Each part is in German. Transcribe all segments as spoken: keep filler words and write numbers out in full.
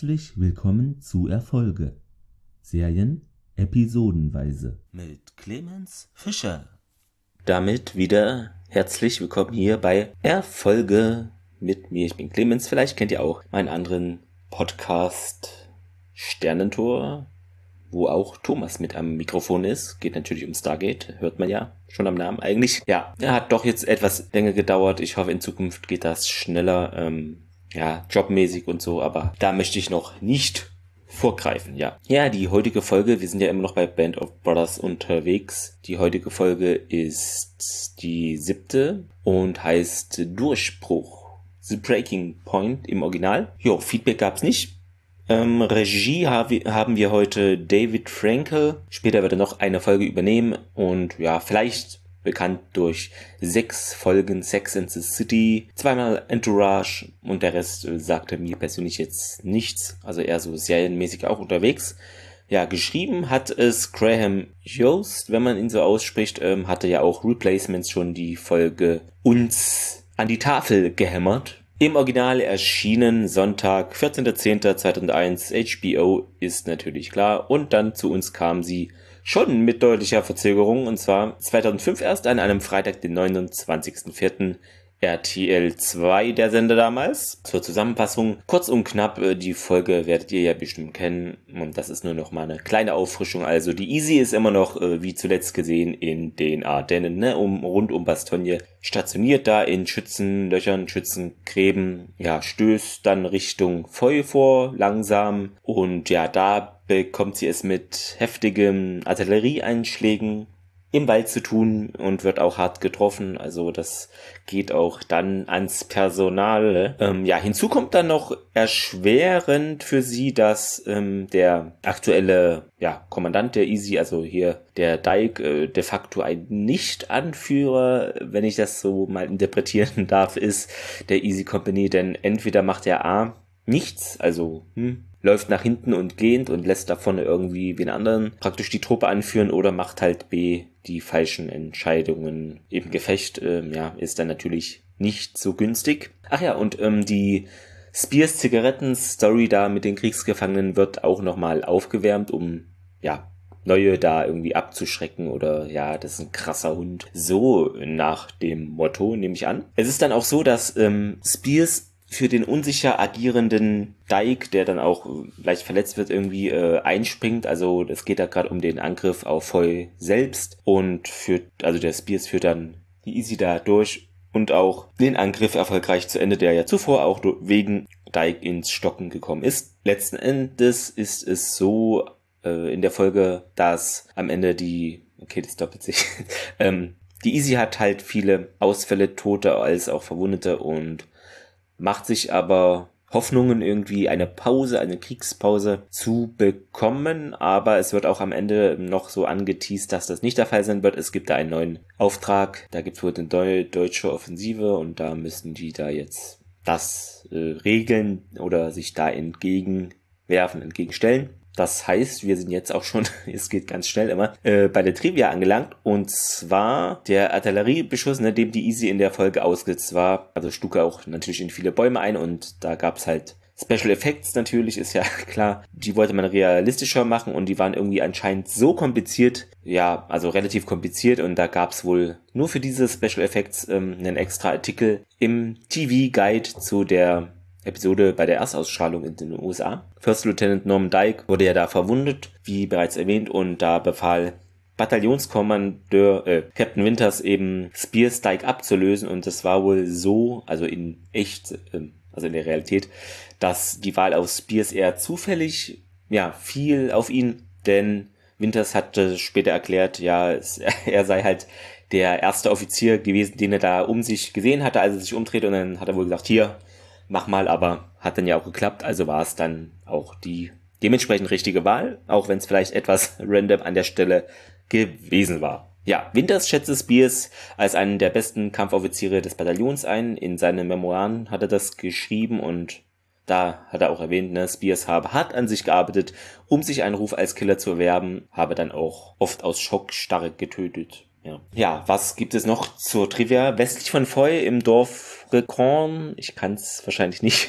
Herzlich willkommen zu Erfolge. Serien episodenweise. Mit Clemens Fischer. Damit wieder herzlich willkommen hier bei Erfolge mit mir. Ich bin Clemens. Vielleicht kennt ihr auch meinen anderen Podcast Sternentor, wo auch Thomas mit am Mikrofon ist. Geht natürlich um Stargate, hört man ja schon am Namen eigentlich. Ja, er hat doch jetzt etwas länger gedauert. Ich hoffe, in Zukunft geht das schneller. Ähm, ja, jobmäßig und so, aber da möchte ich noch nicht vorgreifen, ja. Ja, die heutige Folge, wir sind ja immer noch bei Band of Brothers unterwegs. Die heutige Folge ist die siebte und heißt Durchbruch. The Breaking Point im Original. Jo, Feedback gab's nicht. Ähm, Regie haben wir heute David Frankel. Später wird er noch eine Folge übernehmen und ja, vielleicht bekannt durch sechs Folgen Sex and the City, zweimal Entourage und der Rest äh, sagte mir persönlich jetzt nichts, also eher so serienmäßig auch unterwegs. Ja, geschrieben hat es Graham Yost, wenn man ihn so ausspricht, ähm, hatte ja auch Replacements schon die Folge uns an die Tafel gehämmert. Im Original erschienen Sonntag, vierzehnter zehnter zweitausendeins, H B O ist natürlich klar und dann zu uns kam sie schon mit deutlicher Verzögerung, und zwar zweitausendfünf erst an einem Freitag, den neunundzwanzigsten vierten R T L zwei, der Sender damals. Zur Zusammenfassung, kurz und knapp, die Folge werdet ihr ja bestimmt kennen und das ist nur noch mal eine kleine Auffrischung. Also die Easy ist immer noch, wie zuletzt gesehen, in den Ardennen, ne, um, rund um Bastogne stationiert, da in Schützenlöchern, Schützengräben, ja, stößt dann Richtung Feu vor, langsam, und ja, da bekommt sie es mit heftigen Artillerieeinschlägen im Wald zu tun und wird auch hart getroffen, also das geht auch dann ans Personal. Ähm, ja, hinzu kommt dann noch erschwerend für sie, dass ähm, der aktuelle ja, Kommandant der Easy, also hier der Dyke, äh, de facto ein Nicht-Anführer, wenn ich das so mal interpretieren darf, ist der Easy Company, denn entweder macht er A nichts, also hm, läuft nach hinten und gehend und lässt da vorne irgendwie wen anderen praktisch die Truppe anführen, oder macht halt B die falschen Entscheidungen im Gefecht. Ähm, ja, ist dann natürlich nicht so günstig. Ach ja, und ähm, die Spears-Zigaretten-Story da mit den Kriegsgefangenen wird auch nochmal aufgewärmt, um ja neue da irgendwie abzuschrecken, oder ja, das ist ein krasser Hund. So nach dem Motto, nehme ich an. Es ist dann auch so, dass ähm, Spears für den unsicher agierenden Dyke, der dann auch leicht verletzt wird, irgendwie äh, einspringt. Also es geht da gerade um den Angriff auf Foy selbst und führt, also der Spears führt dann die Easy da durch und auch den Angriff erfolgreich zu Ende, der ja zuvor auch wegen Dyke ins Stocken gekommen ist. Letzten Endes ist es so äh, in der Folge, dass am Ende die, okay, das doppelt sich, ähm, die Easy hat halt viele Ausfälle, Tote als auch Verwundete, und macht sich aber Hoffnungen, irgendwie eine Pause, eine Kriegspause zu bekommen, aber es wird auch am Ende noch so angeteast, dass das nicht der Fall sein wird. Es gibt da einen neuen Auftrag, da gibt es wohl eine Deu- deutsche Offensive und da müssen die da jetzt das äh, regeln oder sich da entgegenwerfen, entgegenstellen. Das heißt, wir sind jetzt auch schon, es geht ganz schnell immer, äh, bei der Trivia angelangt, und zwar der Artilleriebeschuss, ne, dem die Easy in der Folge ausgesetzt war, also schlug er auch natürlich in viele Bäume ein, und da gab's halt Special Effects natürlich, ist ja klar, die wollte man realistischer machen und die waren irgendwie anscheinend so kompliziert, ja, also relativ kompliziert, und da gab's wohl nur für diese Special Effects ähm, einen extra Artikel im T V-Guide zu der Episode bei der Erstausstrahlung in den U S A. First Lieutenant Norman Dyke wurde ja da verwundet, wie bereits erwähnt, und da befahl Bataillonskommandeur äh, Captain Winters eben Spears Dyke abzulösen, und das war wohl so, also in echt, äh, also in der Realität, dass die Wahl auf Spears eher zufällig, ja, fiel auf ihn, denn Winters hatte später erklärt, ja, es, er sei halt der erste Offizier gewesen, den er da um sich gesehen hatte, als er sich umdrehte, und dann hat er wohl gesagt, hier, mach mal, aber hat dann ja auch geklappt, also war es dann auch die dementsprechend richtige Wahl, auch wenn es vielleicht etwas random an der Stelle gewesen war. Ja, Winters schätzte Spears als einen der besten Kampfoffiziere des Bataillons ein. In seinen Memoiren hat er das geschrieben, und da hat er auch erwähnt, ne, Spears habe hart an sich gearbeitet, um sich einen Ruf als Killer zu erwerben, habe dann auch oft aus Schockstarre getötet. Ja. ja, was gibt es noch zur Trivia? Westlich von Foy im Dorf Recorn, ich kann es wahrscheinlich nicht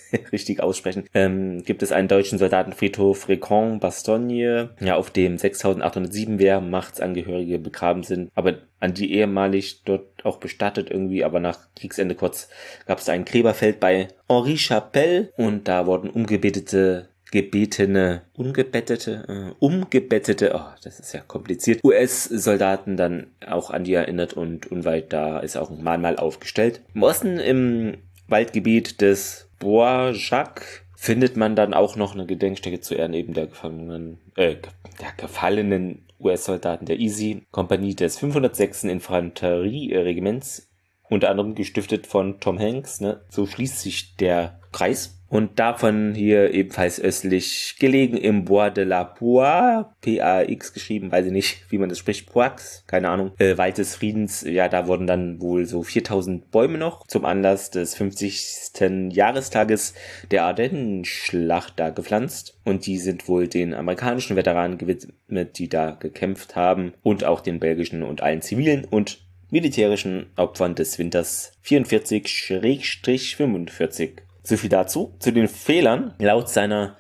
richtig aussprechen, ähm, gibt es einen deutschen Soldatenfriedhof Recon-Bastogne, ja, auf dem sechstausendachthundertsieben Wehrmachtsangehörige begraben sind, aber an die ehemalig dort auch bestattet irgendwie, aber nach Kriegsende kurz gab es ein Gräberfeld bei Henri Chapelle und da wurden umgebetete gebetene, ungebettete, äh, umgebettete, oh, das ist ja kompliziert, U S-Soldaten dann auch an die erinnert und unweit da ist auch ein Mahnmal aufgestellt. Im Osten im Waldgebiet des Bois-Jacques findet man dann auch noch eine Gedenkstätte zu Ehren eben der Gefangenen, äh, der gefallenen U S-Soldaten der Easy-Kompanie des fünfhundertsechsten Infanterieregiments, unter anderem gestiftet von Tom Hanks, ne? So schließt sich der Kreis. Und davon hier ebenfalls östlich gelegen im Bois de la Poix, P A X geschrieben, weiß ich nicht, wie man das spricht, Poix, keine Ahnung, äh, Wald des Friedens, ja, da wurden dann wohl so viertausend Bäume noch zum Anlass des fünfzigsten Jahrestages der Ardennenschlacht da gepflanzt. Und die sind wohl den amerikanischen Veteranen gewidmet, die da gekämpft haben und auch den belgischen und allen zivilen und militärischen Opfern des Winters vierundvierzig fünfundvierzig. So viel dazu. Zu den Fehlern. Laut seiner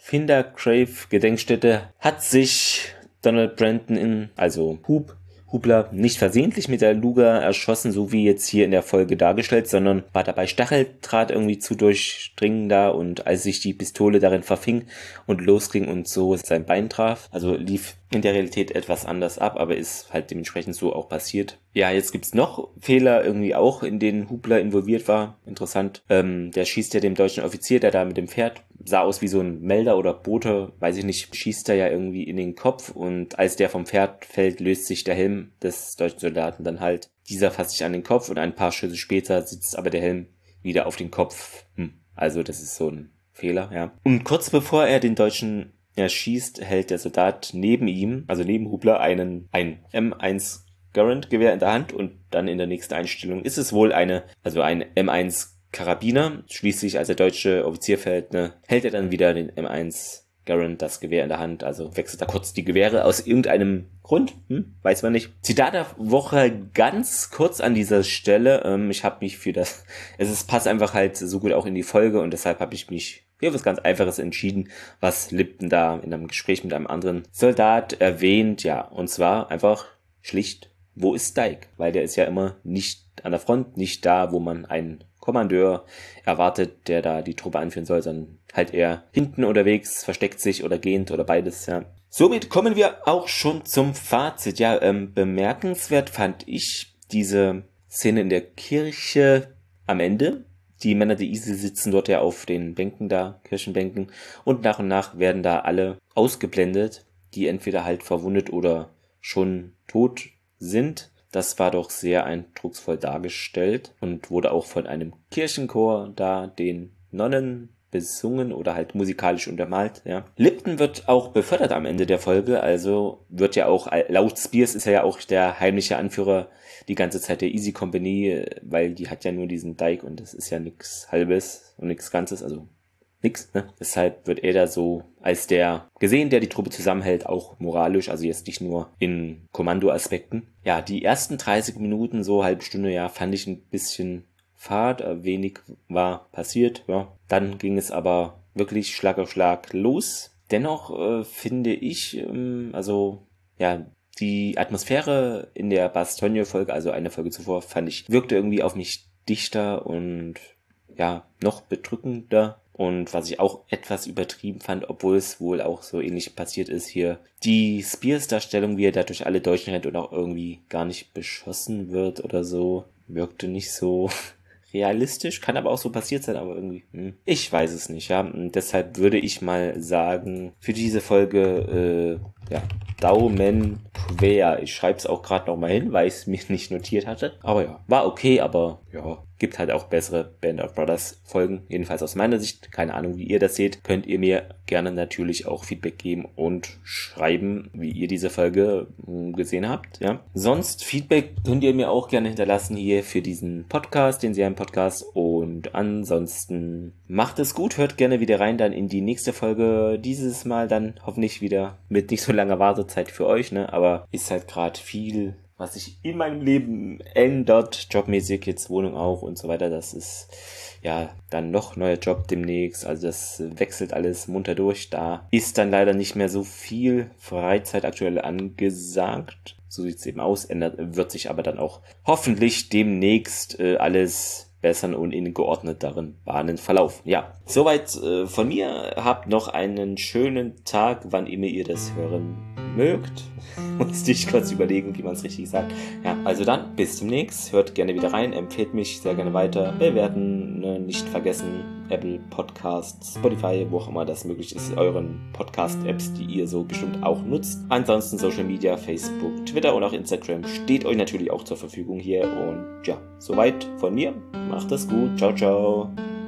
Findergrave-Gedenkstätte hat sich Donald Brandon in, also Hub, Hubler, nicht versehentlich mit der Luger erschossen, so wie jetzt hier in der Folge dargestellt, sondern war dabei Stacheldraht irgendwie zu durchdringen da und als sich die Pistole darin verfing und losging und so sein Bein traf, also lief in der Realität etwas anders ab, aber ist halt dementsprechend so auch passiert. Ja, jetzt gibt's noch Fehler irgendwie auch, in denen Hubler involviert war. Interessant. Ähm, der schießt ja dem deutschen Offizier, der da mit dem Pferd, sah aus wie so ein Melder oder Bote, weiß ich nicht, schießt er ja irgendwie in den Kopf und als der vom Pferd fällt, löst sich der Helm des deutschen Soldaten dann halt. Dieser fasst sich an den Kopf und ein paar Schüsse später sitzt aber der Helm wieder auf den Kopf. Hm. Also das ist so ein Fehler, ja. Und kurz bevor er den Deutschen erschießt, hält der Soldat neben ihm, also neben Hubler, einen ein M eins Garand-Gewehr in der Hand und dann in der nächsten Einstellung ist es wohl eine, also ein M eins Karabiner. Schließlich, als der deutsche Offizier fällt, ne, hält er dann wieder den M eins Garand, das Gewehr in der Hand, also wechselt da kurz die Gewehre aus irgendeinem Grund, hm, weiß man nicht. Zitat der Woche ganz kurz an dieser Stelle, ähm, ich habe mich für das, es ist, passt einfach halt so gut auch in die Folge und deshalb habe ich mich für was ganz Einfaches entschieden, was Lipton da in einem Gespräch mit einem anderen Soldat erwähnt, ja, und zwar einfach schlicht, wo ist Dyke? Weil der ist ja immer nicht an der Front, nicht da, wo man einen Kommandeur erwartet, der da die Truppe anführen soll, sondern halt eher hinten unterwegs, versteckt sich oder gehend oder beides, ja. Somit kommen wir auch schon zum Fazit. Ja, ähm, bemerkenswert fand ich diese Szene in der Kirche am Ende. Die Männer der Easy sitzen dort ja auf den Bänken da, Kirchenbänken, und nach und nach werden da alle ausgeblendet, die entweder halt verwundet oder schon tot sind. Das war doch sehr eindrucksvoll dargestellt und wurde auch von einem Kirchenchor da den Nonnen besungen oder halt musikalisch untermalt, ja. Lipton wird auch befördert am Ende der Folge, also wird ja auch, laut Spears ist er ja auch der heimliche Anführer die ganze Zeit der Easy Company, weil die hat ja nur diesen Dyke und das ist ja nix Halbes und nix Ganzes, also nix, ne? Deshalb wird er da so als der gesehen, der die Truppe zusammenhält, auch moralisch, also jetzt nicht nur in Kommandoaspekten. Ja, die ersten dreißig Minuten, so halbe Stunde, ja, fand ich ein bisschen fad, wenig war passiert, ja. Dann ging es aber wirklich Schlag auf Schlag los. Dennoch äh, finde ich, ähm, also, ja, die Atmosphäre in der Bastogne-Folge, also eine Folge zuvor, fand ich, wirkte irgendwie auf mich dichter und, ja, noch bedrückender. Und was ich auch etwas übertrieben fand, obwohl es wohl auch so ähnlich passiert ist hier, die Spears-Darstellung, wie er da durch alle Deutschen rennt und auch irgendwie gar nicht beschossen wird oder so, wirkte nicht so realistisch, kann aber auch so passiert sein, aber irgendwie, hm, ich weiß es nicht, ja. Und deshalb würde ich mal sagen, für diese Folge, äh, ja, Daumen quer. Ich schreibe es auch gerade nochmal hin, weil ich es mir nicht notiert hatte. Aber ja, war okay, aber ja, gibt halt auch bessere Band of Brothers Folgen. Jedenfalls aus meiner Sicht. Keine Ahnung, wie ihr das seht. Könnt ihr mir gerne natürlich auch Feedback geben und schreiben, wie ihr diese Folge mh, gesehen habt. Ja. Sonst Feedback könnt ihr mir auch gerne hinterlassen hier für diesen Podcast, den Serien-Podcast. Und ansonsten macht es gut. Hört gerne wieder rein dann in die nächste Folge. Dieses Mal dann hoffentlich wieder mit nicht so langer Wartezeit für euch, ne? Aber ist halt gerade viel, was sich in meinem Leben ändert, jobmäßig, jetzt Wohnung auch und so weiter. Das ist ja, dann noch neuer Job demnächst. Also das wechselt alles munter durch. Da ist dann leider nicht mehr so viel Freizeit aktuell angesagt. So sieht es eben aus. Ändert, wird sich aber dann auch hoffentlich demnächst äh, alles bessern und in geordneteren Bahnen verlaufen. Ja, soweit äh, von mir. Habt noch einen schönen Tag, wann immer ihr das hören mögt. Musste ich kurz überlegen, wie man es richtig sagt. Ja, also dann, bis demnächst. Hört gerne wieder rein, empfehlt mich sehr gerne weiter. Bewerten, ne, nicht vergessen. Apple Podcasts, Spotify, wo auch immer das möglich ist, euren Podcast-Apps, die ihr so bestimmt auch nutzt. Ansonsten Social Media, Facebook, Twitter und auch Instagram steht euch natürlich auch zur Verfügung hier. Und ja, soweit von mir. Macht es gut. Ciao, ciao.